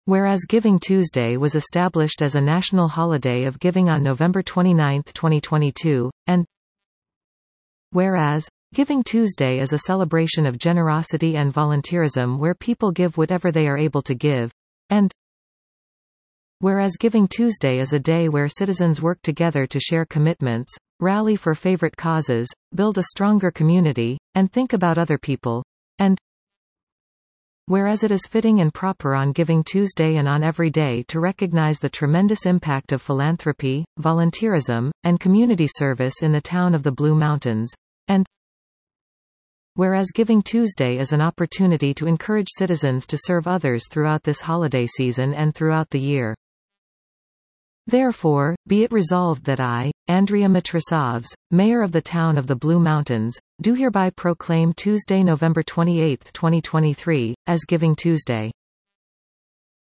Whereas Giving Tuesday was established as a national holiday of giving on November 29, 2022, and whereas Giving Tuesday is a celebration of generosity and volunteerism where people give whatever they are able to give, and whereas Giving Tuesday is a day where citizens work together to share commitments, rally for favorite causes, build a stronger community, and think about other people, and whereas it is fitting and proper on Giving Tuesday and on every day to recognize the tremendous impact of philanthropy, volunteerism, and community service in the town of the Blue Mountains, and whereas Giving Tuesday is an opportunity to encourage citizens to serve others throughout this holiday season and throughout the year. Therefore, be it resolved that I, Andrea Matrasovs, Mayor of the Town of the Blue Mountains, do hereby proclaim Tuesday, November 28, 2023, as Giving Tuesday.